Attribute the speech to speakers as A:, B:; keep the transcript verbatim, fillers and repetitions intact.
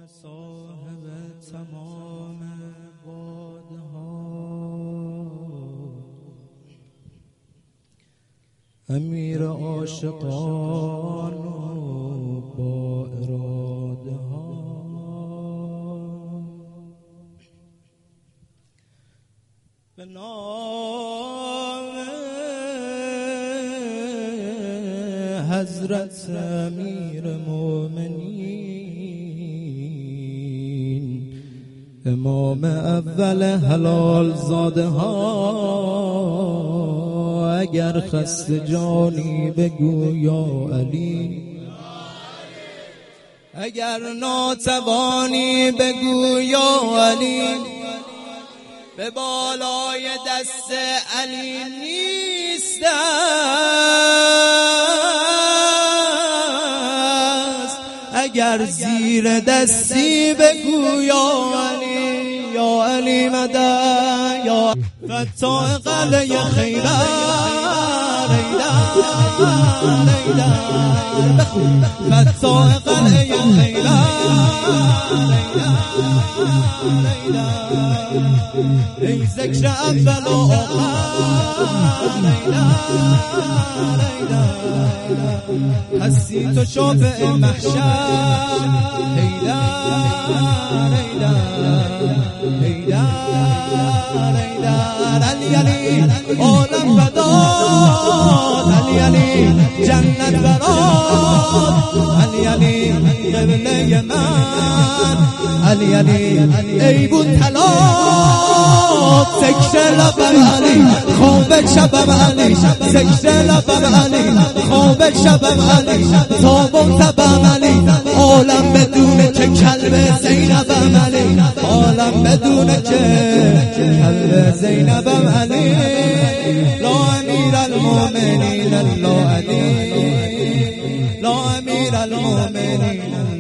A: صاحب تمام بادها، امیر عاشقان و با اراده ها، به نام حضرت امیر مومنین امام اول حلال زاده ها، اگر خسته جانی بگو یا علی، اگر ناتوانی بگو یا علی، به بالای دست علی نیست است، اگر زیر دستی بگو یا علی، یا علی مدد، یا فتاح قلعه خیبر، فتاح قلعه خیبر، ای ذکر اول و آخر، هستی تو شافع محشر، علی علی عالم بداد، علی علی جنت برات، علی علی قبله من، علی علی ای بود طلات، ذکر لبم علی خواب شبم علی، ذکر لبم علی خواب شبم علی، تا منتبم علی، عالم بدونه که کلب زینبم علی، عالم بدونه که کلب زینبم علی، لا امیر المؤمنین لا علی، لا امیر المؤمنین